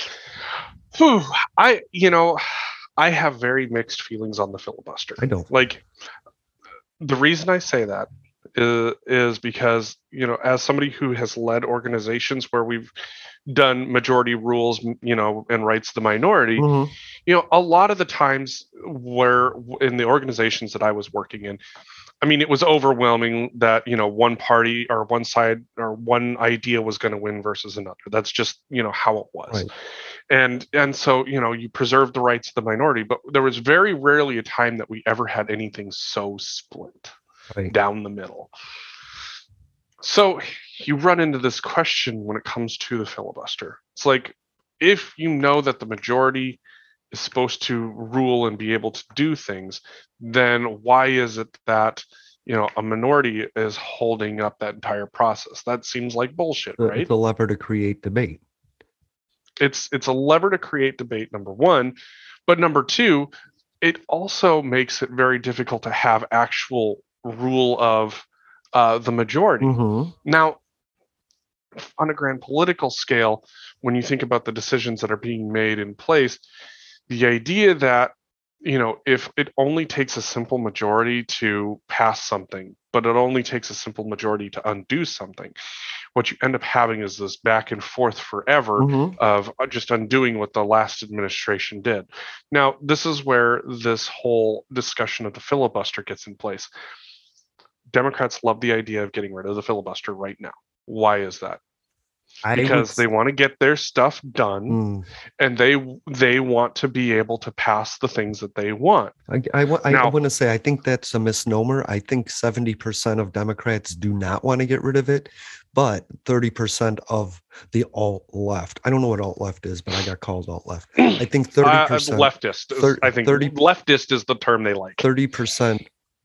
I have very mixed feelings on the filibuster. I don't like. The reason I say that is because, as somebody who has led organizations where we've done majority rules, and rights of the minority, a lot of the times where in the organizations that I was working in, I mean, it was overwhelming that, one party or one side or one idea was going to win versus another. That's just, how it was. Right. And so, you preserve the rights of the minority, but there was very rarely a time that we ever had anything so split down the middle. So you run into this question when it comes to the filibuster. It's like, if you know that the majority is supposed to rule and be able to do things, then why is it that a minority is holding up that entire process? That seems like bullshit, right? It's a lever to create debate. It's a lever to create debate, number one. But number two, it also makes it very difficult to have actual rule of the majority. Now, on a grand political scale, when you think about the decisions that are being made in place, the idea that, if it only takes a simple majority to pass something, but it only takes a simple majority to undo something, what you end up having is this back and forth forever of just undoing what the last administration did. Now, this is where this whole discussion of the filibuster gets in place. Democrats love the idea of getting rid of the filibuster right now. Why is that? Because they want to get their stuff done, and they want to be able to pass the things that they want. I want to say, I think that's a misnomer. I think 70% of Democrats do not want to get rid of it, but 30% of the alt-left, I don't know what alt-left is, but I got called alt-left. I think 30%. Leftist. I think leftist is the term they like. 30%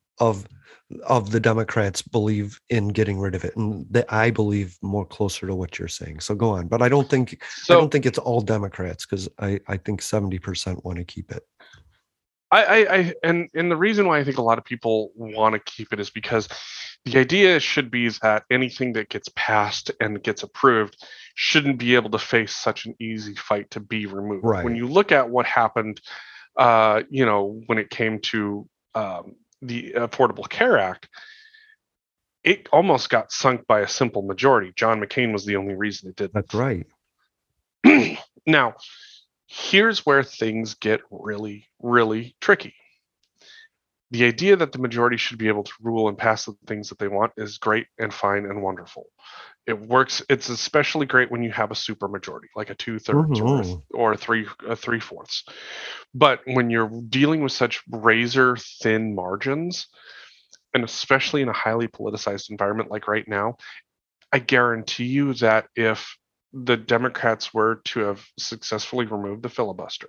of the Democrats believe in getting rid of it, and I believe more closer to what you're saying. So go on, but I don't think it's all Democrats, because I think 70% want to keep it. And the reason why I think a lot of people want to keep it is because the idea should be that anything that gets passed and gets approved shouldn't be able to face such an easy fight to be removed. Right. When you look at what happened, when it came to the Affordable Care Act, it almost got sunk by a simple majority. John McCain was the only reason it did. That's right. Now, here's where things get really, really tricky. The idea that the majority should be able to rule and pass the things that they want is great and fine and wonderful. It works. It's especially great when you have a super majority, like a 2/3 or a 3/4. But when you're dealing with such razor thin margins, and especially in a highly politicized environment like right now, I guarantee you that if the Democrats were to have successfully removed the filibuster,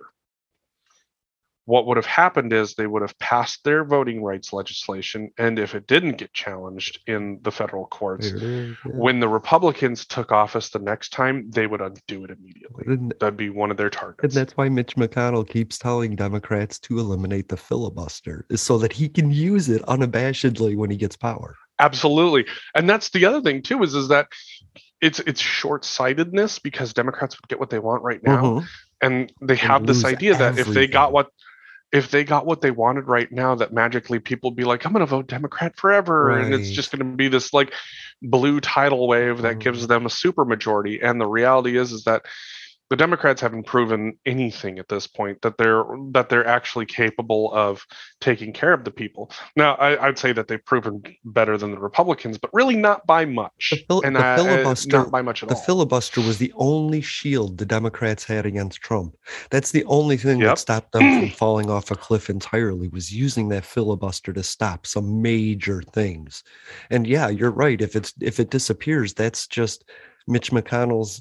what would have happened is they would have passed their voting rights legislation, and if it didn't get challenged in the federal courts, when the Republicans took office the next time, they would undo it immediately. That'd be one of their targets. And that's why Mitch McConnell keeps telling Democrats to eliminate the filibuster, is so that he can use it unabashedly when he gets power. Absolutely. And that's the other thing too, is that it's short-sightedness, because Democrats would get what they want right now, and they have this idea that if they got what they wanted right now, that magically people be like, I'm going to vote Democrat forever. Right. And it's just going to be this like blue tidal wave that gives them a super majority. And the reality is that the Democrats haven't proven anything at this point that they're actually capable of taking care of the people. Now, I'd say that they've proven better than the Republicans, but really not by much. Not by much at all. The filibuster was the only shield the Democrats had against Trump. That's the only thing that stopped them from falling off a cliff entirely, was using that filibuster to stop some major things. And yeah, you're right. If it disappears, that's just Mitch McConnell's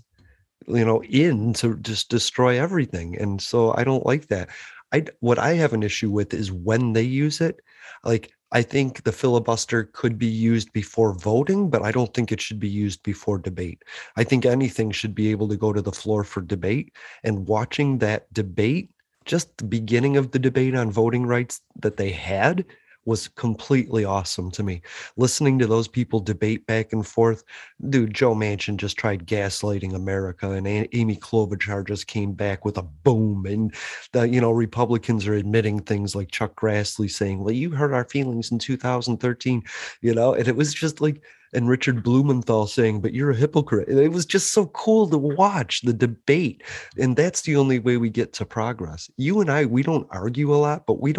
in to just destroy everything. And so I don't like that. What I have an issue with is when they use it. Like, I think the filibuster could be used before voting, but I don't think it should be used before debate. I think anything should be able to go to the floor for debate. And watching that debate, just the beginning of the debate on voting rights that they had, was completely awesome to me. Listening to those people debate back and forth. Dude, Joe Manchin just tried gaslighting America, and Amy Klobuchar just came back with a boom. And the Republicans are admitting things like Chuck Grassley saying, well, you hurt our feelings in 2013, and it was just like, and Richard Blumenthal saying, but you're a hypocrite. And it was just so cool to watch the debate. And that's the only way we get to progress. You and I, we don't argue a lot, but we don't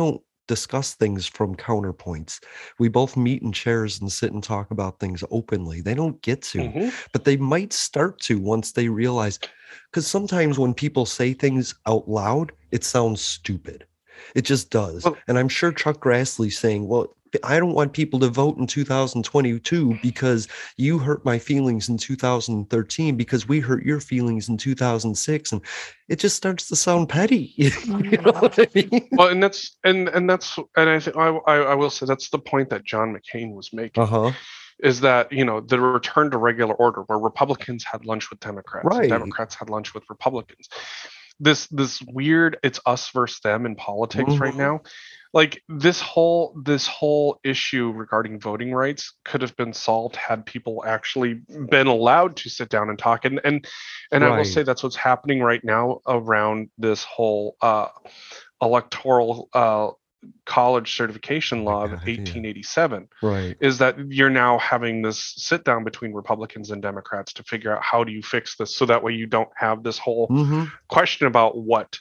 discuss things from counterpoints. We both meet in chairs and sit and talk about things openly. They don't get to, but they might start to once they realize, because sometimes when people say things out loud, it sounds stupid. It just does. Well, and I'm sure Chuck Grassley's saying, well, I don't want people to vote in 2022 because you hurt my feelings in 2013 because we hurt your feelings in 2006, and it just starts to sound petty. You know what I mean? Well, and I think I will say that's the point that John McCain was making. Is that, you know, the return to regular order where Republicans had lunch with Democrats, and Democrats had lunch with Republicans. This weird, it's us versus them in politics right now. Like this whole issue regarding voting rights could have been solved had people actually been allowed to sit down and talk. And I will say that's what's happening right now around this whole electoral college certification law of 1887. Is that you're now having this sit down between Republicans and Democrats to figure out how do you fix this so that way you don't have this whole question about what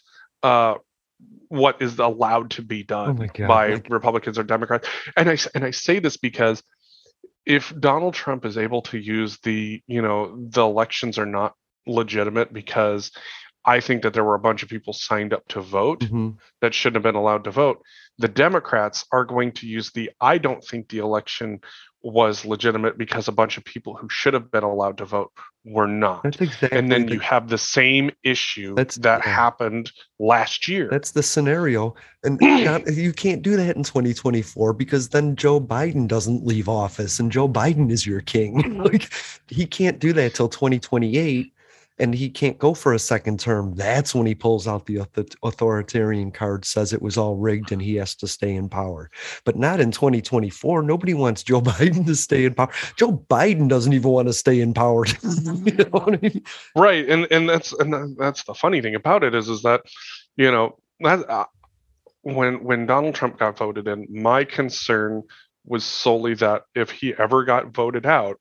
is allowed to be done by Republicans or Democrats. And I say this because if Donald Trump is able to use the elections are not legitimate because I think that there were a bunch of people signed up to vote that shouldn't have been allowed to vote, the Democrats are going to use I don't think the election was legitimate because a bunch of people who should have been allowed to vote were not. That's exactly. And then you have the same issue that happened last year. That's the scenario. And you can't do that in 2024 because then Joe Biden doesn't leave office and Joe Biden is your king. Like, he can't do that till 2028. And he can't go for a second term. That's when he pulls out the authoritarian card, says it was all rigged and he has to stay in power. But not in 2024. Nobody wants Joe Biden to stay in power. Joe Biden doesn't even want to stay in power. You know what I mean? Right. And that's the funny thing about it is that, you know, that when Donald Trump got voted in, my concern was solely that if he ever got voted out,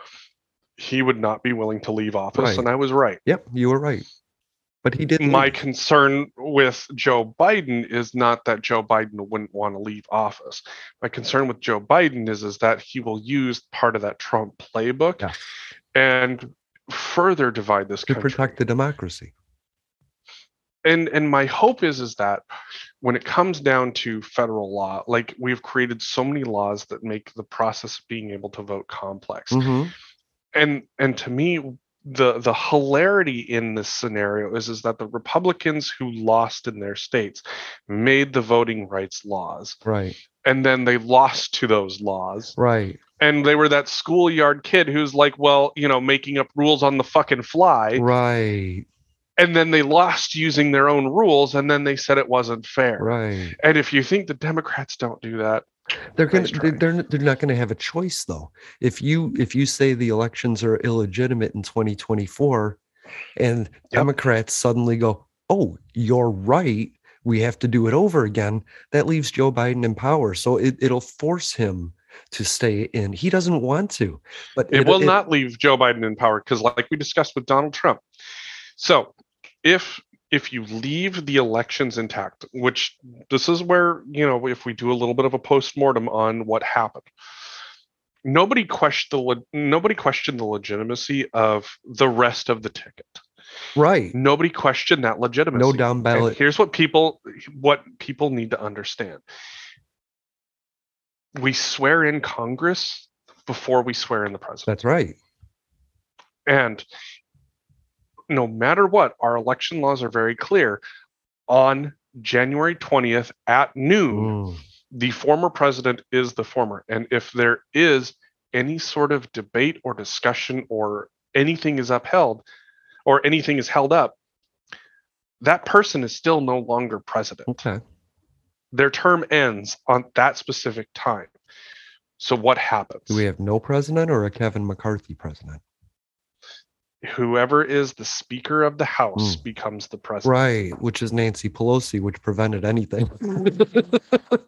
he would not be willing to leave office, and I was right. Yep, you were right. But he didn't. My concern with Joe Biden is not that Joe Biden wouldn't want to leave office. My concern with Joe Biden is that he will use part of that Trump playbook and further divide this country. To protect the democracy. And my hope is that when it comes down to federal law, like we've created so many laws that make the process of being able to vote complex. And to me, the hilarity in this scenario is that the Republicans who lost in their states made the voting rights laws. Right. And then they lost to those laws. Right. And they were that schoolyard kid who's like, well, you know, making up rules on the fucking fly. Right. And then they lost using their own rules, and then they said it wasn't fair. Right. And if you think the Democrats don't do that, they're not going to have a choice, though. If you say the elections are illegitimate in 2024 and Democrats suddenly go, oh, you're right, we have to do it over again, that leaves Joe Biden in power. So it'll force him to stay in. He doesn't want to, but it will not leave Joe Biden in power because, like we discussed with Donald Trump. So if you leave the elections intact, which this is where, you know, if we do a little bit of a postmortem on what happened, nobody questioned the legitimacy of the rest of the ticket. Right. Nobody questioned that legitimacy. No down ballot. And here's what people need to understand. We swear in Congress before we swear in the president. That's right. And no matter what, our election laws are very clear. On January 20th at noon, the former president is the former. And if there is any sort of debate or discussion or anything is upheld or anything is held up, that person is still no longer president. Okay. Their term ends on that specific time. So what happens? Do we have no president or a Kevin McCarthy president? Whoever is the Speaker of the House becomes the president. Right, which is Nancy Pelosi, which prevented anything.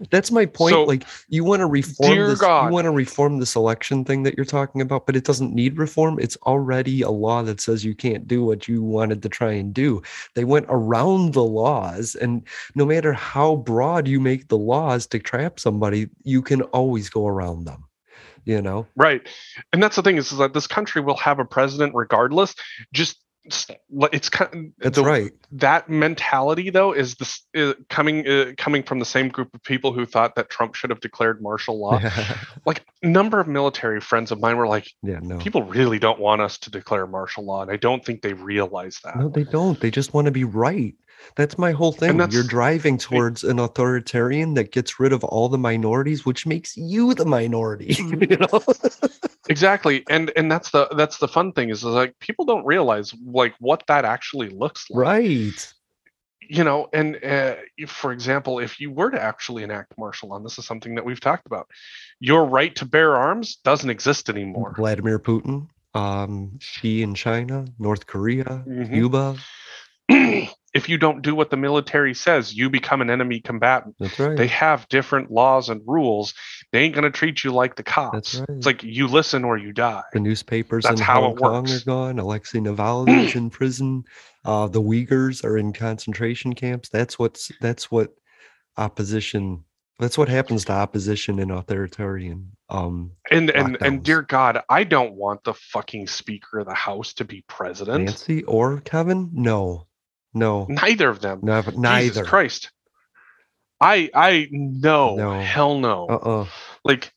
That's my point. So, like, you want to reform dear this. God. You want to reform this election thing that you're talking about, but it doesn't need reform. It's already a law that says you can't do what you wanted to try and do. They went around the laws, and no matter how broad you make the laws to trap somebody, you can always go around them. You know, right? And that's the thing is that this country will have a president regardless. It's kind of right. That mentality, though, is this coming from the same group of people who thought that Trump should have declared martial law. Like, a number of military friends of mine were like, people really don't want us to declare martial law, and I don't think they realize that. No, they don't. They just want to be right. That's my whole thing. You're driving towards an authoritarian that gets rid of all the minorities, which makes you the minority. You know? Exactly. And that's the fun thing is like, people don't realize like what that actually looks like. Right. You know, and for example, if you were to actually enact martial law, and this is something that we've talked about, your right to bear arms doesn't exist anymore. Vladimir Putin, Xi in China, North Korea, Cuba. If you don't do what the military says, you become an enemy combatant. That's right. They have different laws and rules. They ain't going to treat you like the cops. That's right. It's like you listen or you die. The newspapers in Hong Kong are gone. Alexei Navalny is in prison. The Uyghurs are in concentration camps. That's what opposition. That's what happens to opposition in authoritarian. And dear God, I don't want the fucking Speaker of the House to be president. Nancy or Kevin? No. Neither of them. Neither. Jesus Christ. I no. Hell no. Like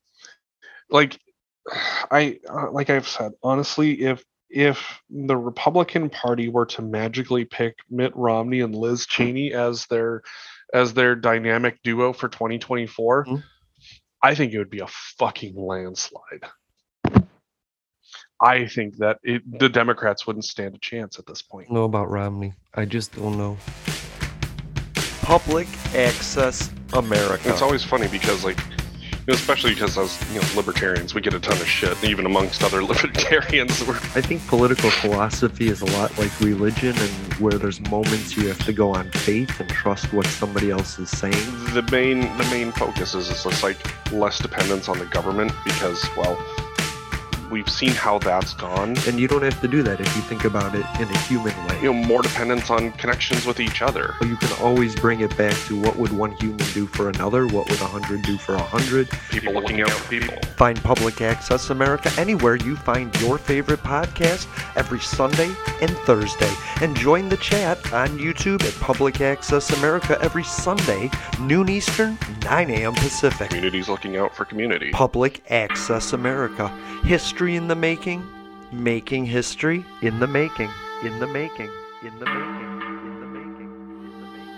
I've said, honestly, if the Republican Party were to magically pick Mitt Romney and Liz Cheney as their dynamic duo for 2024, I think it would be a fucking landslide. I think that the Democrats wouldn't stand a chance at this point. Know about Romney. I just don't know. Public Access America. It's always funny because, like, especially because as libertarians, we get a ton of shit, even amongst other libertarians. I think political philosophy is a lot like religion, and where there's moments you have to go on faith and trust what somebody else is saying. The main focus is just like less dependence on the government because, well, we've seen how that's gone. And you don't have to do that if you think about it in a human way. More dependence on connections with each other. You can always bring it back to what would one human do for another? What would 100 do for 100? People looking out for people. Find Public Access America anywhere you find your favorite podcast every Sunday and Thursday. And join the chat on YouTube at Public Access America every Sunday, noon Eastern, 9 a.m. Pacific. Community's looking out for community. Public Access America. History in the making, making history in the making, in the making, in the making, in the making, in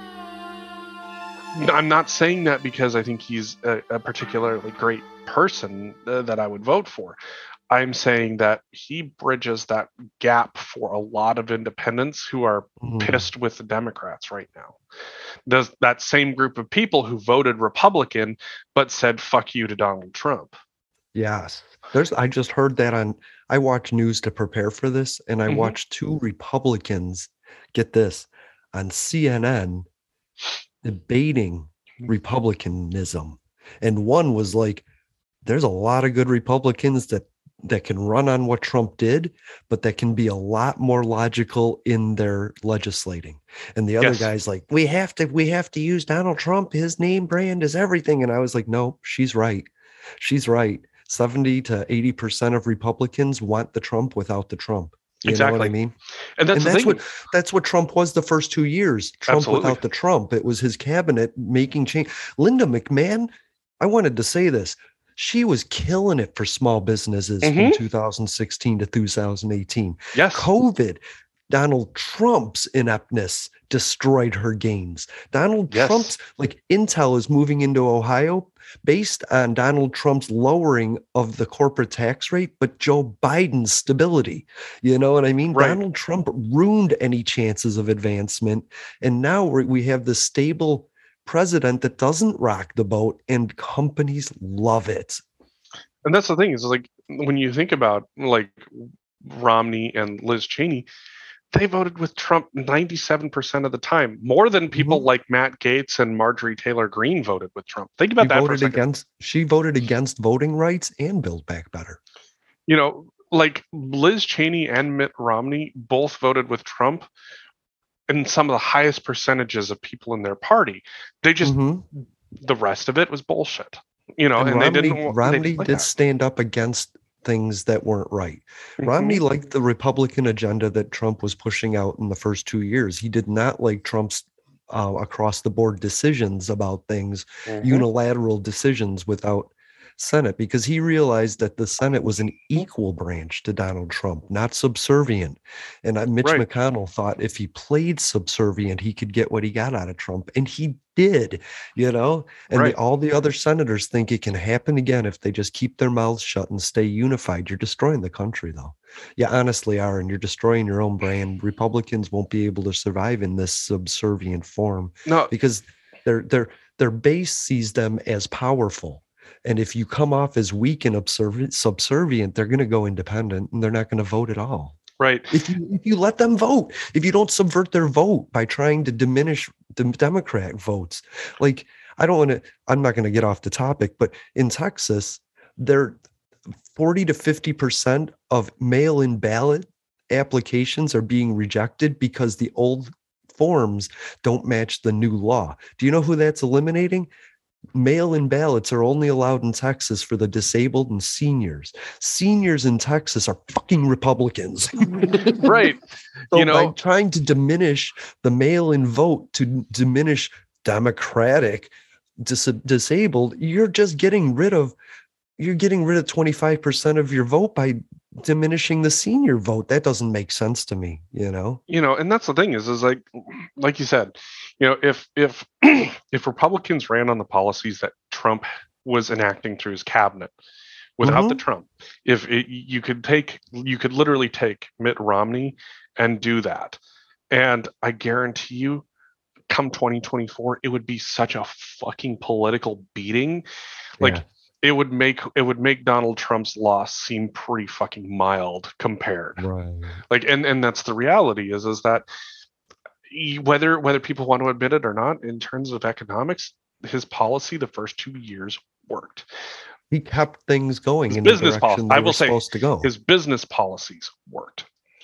the making. I'm not saying that because I think he's a particularly great person that I would vote for. I'm saying that he bridges that gap for a lot of independents who are pissed with the Democrats right now. There's that same group of people who voted Republican but said fuck you to Donald Trump. Yes. I just heard that I watch news to prepare for this, and I watched two Republicans, get this, on CNN debating Republicanism. And one was like, there's a lot of good Republicans that can run on what Trump did, but that can be a lot more logical in their legislating. And the other guy's like, we have to use Donald Trump. His name brand is everything. And I was like, no, she's right. She's right. 70 to 80% of Republicans want the Trump without the Trump. You know what I mean? And that's what Trump was the first 2 years. Trump without the Trump. It was his cabinet making change. Linda McMahon, I wanted to say this. She was killing it for small businesses from 2016 to 2018. Yes. COVID, Donald Trump's ineptness destroyed her gains. Trump's, like, Intel is moving into Ohio based on Donald Trump's lowering of the corporate tax rate, but Joe Biden's stability. You know what I mean? Right. Donald Trump ruined any chances of advancement. And now we have this stable president that doesn't rock the boat, and companies love it. And that's the thing is, like, when you think about like Romney and Liz Cheney, they voted with Trump 97% of the time, more than people like Matt Gaetz and Marjorie Taylor Greene voted with Trump. Think about that for a second. She voted against voting rights and Build Back Better. You know, like Liz Cheney and Mitt Romney both voted with Trump and some of the highest percentages of people in their party. They just, the rest of it was bullshit. You know, and Romney did stand up against things that weren't right. Romney liked the Republican agenda that Trump was pushing out in the first 2 years. He did not like Trump's across the board decisions about things, unilateral decisions without Senate, because he realized that the Senate was an equal branch to Donald Trump, not subservient. And Mitch McConnell thought if he played subservient, he could get what he got out of Trump. And he did, you know, and all the other senators think it can happen again if they just keep their mouths shut and stay unified. You're destroying the country, though. You honestly are, and you're destroying your own brand. Republicans won't be able to survive in this subservient form because their base sees them as powerful. And if you come off as weak and subservient, they're going to go independent and they're not going to vote at all. Right. If you let them vote, if you don't subvert their vote by trying to diminish the Democrat votes, like I'm not going to get off the topic, but in Texas, they're 40 to 50% of mail-in ballot applications are being rejected because the old forms don't match the new law. Do you know who that's eliminating? Mail-in ballots are only allowed in Texas for the disabled and seniors. Seniors in Texas are fucking Republicans. Right. So by trying to diminish the mail-in vote to diminish Democratic disabled, you're just getting rid of 25% of your vote by diminishing the senior vote. That doesn't make sense to me, you know? You know, and that's the thing is like you said, you know, if Republicans ran on the policies that Trump was enacting through his cabinet without the Trump, you could literally take Mitt Romney and do that. And I guarantee you, come 2024, it would be such a fucking political beating. Like it would make Donald Trump's loss seem pretty fucking mild compared. Right. Like, and that's the reality is that whether people want to admit it or not, in terms of economics, his policy the first 2 years worked. He kept things going his in business the direction they were supposed to go. His business policies worked.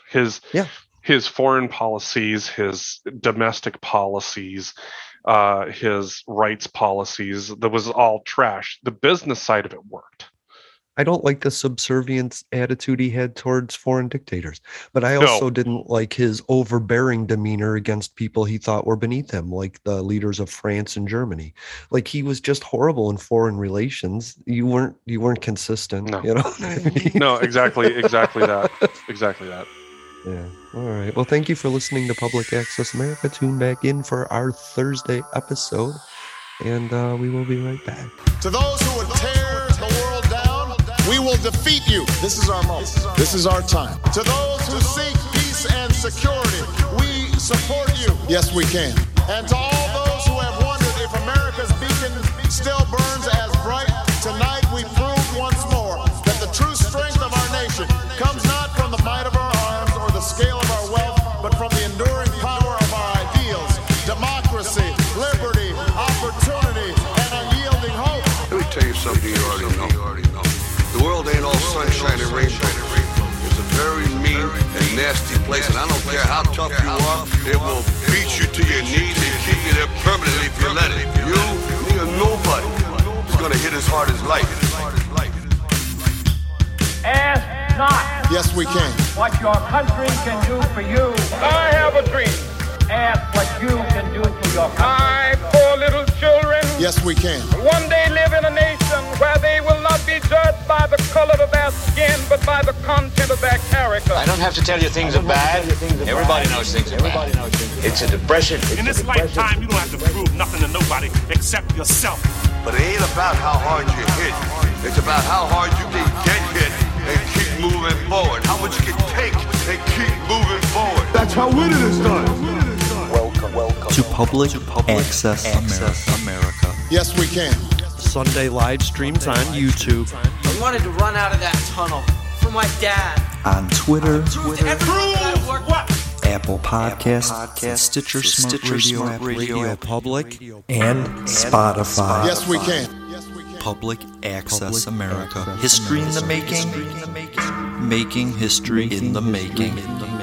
His foreign policies, his domestic policies, his rights policies, that was all trash. The business side of it worked. I don't like the subservience attitude he had towards foreign dictators, but I also didn't like his overbearing demeanor against people he thought were beneath him, like the leaders of France and Germany. Like he was just horrible in foreign relations. You weren't consistent. No. You know? No, exactly that. Exactly that. Yeah. All right. Well, thank you for listening to Public Access America. Tune back in for our Thursday episode, and we will be right back. To those who would tear the world down, we will defeat you. This is our moment. This is our time. To those who seek peace and security, we support you. Yes, we can. And to all those who have wondered if America's beacon still burns as bright, tonight we prove once more that the true strength of our nation comes not from the might of our arms or the scale of our wealth, but from the enduring power of our ideals, democracy, liberty, opportunity, and unyielding hope. Let me tell you something you already know. The world ain't all sunshine and rainbow. It's a very mean and nasty place, and I don't care how tough you are, it will beat you to your knees and keep you there permanently if you let it. You, me, or nobody is gonna hit as hard as life. Ask not. Yes, we can. What your country can do for you. I have a dream. Ask what you can do for your country. I, poor little children, yes, we can. One day live in a nation where they will not be judged by the color of their skin, but by the content of their character. I don't have to tell you things are bad. Everybody knows things are bad. It's a depression. In this lifetime, you don't have to prove nothing to nobody except yourself. But it ain't about how hard you hit. It's about how hard you can get hit and keep moving forward. How much you can take and keep moving forward. That's how winning is done. Welcome to Public Access America. Yes, we can. Sunday live streams on YouTube. I wanted to run out of that tunnel for my dad. On Twitter. And prove what? Apple Podcasts, Stitcher Smart Radio Public, and Spotify. Yes, we can. Public Access America. History in the making. Making history in the making.